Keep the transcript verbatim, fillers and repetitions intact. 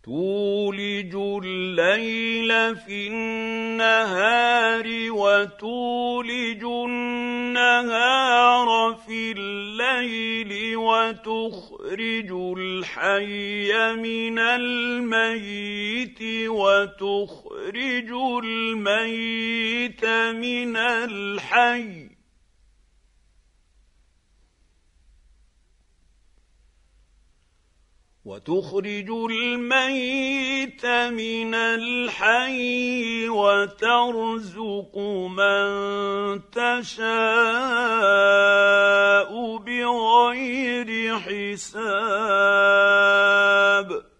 تولج الليل في النهار وتولج النهار في الليل وتخرج الحي من الميت وتخرج الميت من الحي وتخرج الميت من الحي وترزق من تشاء بغير حساب